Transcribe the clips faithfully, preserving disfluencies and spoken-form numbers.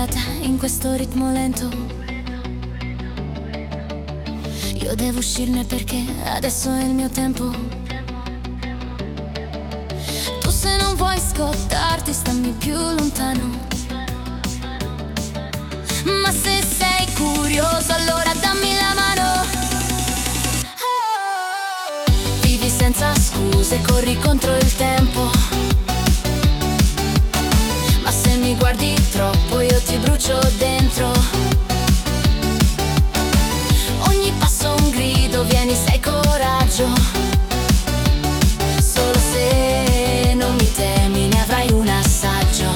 bloccata in questo ritmo lento. Io devo uscirne perché adesso è il mio tempo. Tu se non vuoi scottarti stammi più lontano. Ma se sei curioso allora dammi la mano. Vivi senza scuse, corri contro il tempo. Ma se mi guardi troppo io ti brucio dentro. Ogni passo un grido, vieni, sei coraggio. Solo se non mi temi ne avrai un assaggio.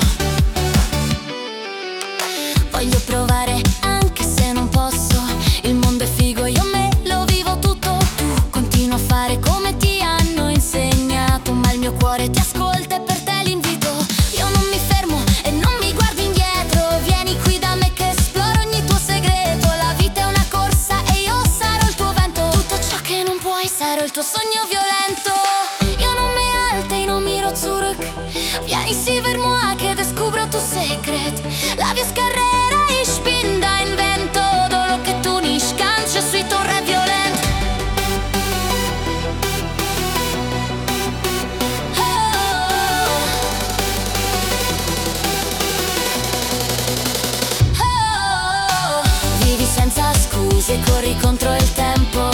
Voglio provare anche se non posso. Il mondo è figo, io me lo vivo tutto. Tu continua a fare come ti hanno insegnato, ma il mio cuore ti ascolta e per te l'invito. Io non mi fermo e non mi guardo indietro. Vieni qui da me che esploro ogni tuo segreto. La vita è una corsa e io sarò il tuo vento. Tutto ciò che non puoi sarò il tuo sogno violento. Io non me alte, non miro zurück. Vieni si ver moi che descubro tu secret. La via scarrera, ich bin dein vento. Todo lo que tú nicht kannst, je suis ton rêve violent. Oh, oh, oh. Vivi senza scuse, corri contro il tempo.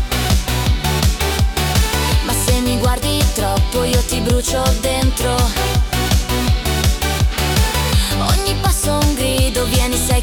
Ma se mi guardi troppo io ti brucio dentro. Ogni passo un grido, vieni, sei